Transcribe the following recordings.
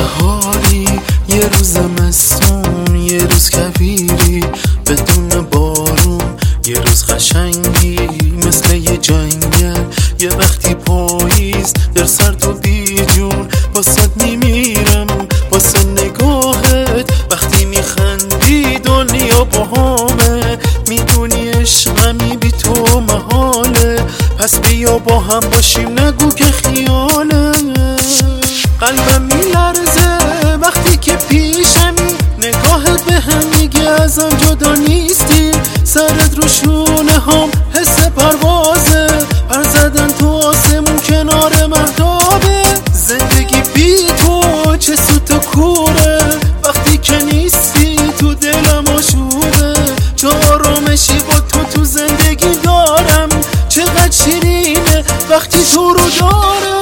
بهاری، یه روز مستون، یه روز کویری بدون بارون، یه روز قشنگی مثل یه جنگل، یه وقتی پاییز در سرد و بیجون. واسه میمیرم واسه نگاهت، وقتی میخندی دنیا باهامه. میدونی عشقمی بی تو محاله، پس بیا با هم باشیم نگو که خیاله. قلبم میلرزه وقتی که پیشمی، نگاهت به هم میگه ازم جدا نیستی. سرت رو شونه هم حس پروازه، پر زدن تو آسمون کنار مهتابه. زندگی بی تو چه سوت و کوره، وقتی که نیستی تو دلم آشوبه. چه آرامشی با تو زندگی دارم، چقدر شیرینه وقتی تو رو دارم.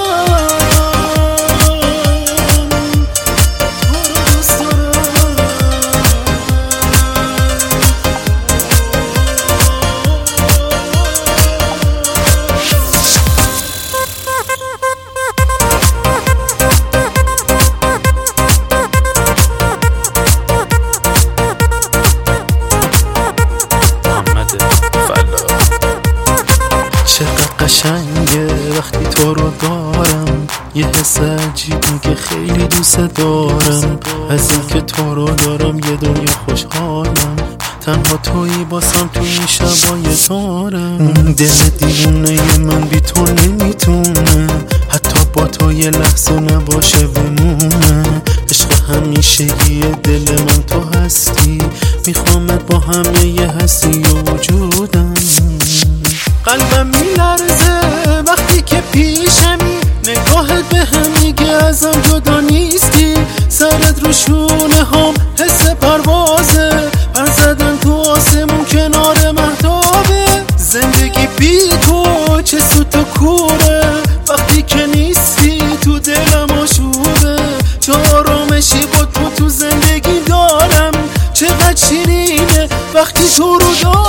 چقدر قشنگه وقتی تو رو دارم، یه حس عجیب میگه خیلی دوست دارم. از این که تو رو دارم یه دنیا خوشحالم، تنها تویی باسم تو این شبای تارم. دل دیوونه من بی تو نمیتونه، حتی با تو یه لحظه نباشه بمونه. عشق همیشگی دل من تو هستی، میخوامت با همه یه هستی و وجودم. قلبم میلرزه وقتی که پیشمی، نگاهت به هم میگه ازم جدا نیستی. سرت رو شونه هم حس پروازه، پر زدن تو آسمون کنار مهتابه. زندگی بی تو چه سوت و کوره، وقتی که نیستی تو دلم آشوبه. چه آرامشی با تو زندگی دارم، چقدر شیرینه وقتی تو رو دارم.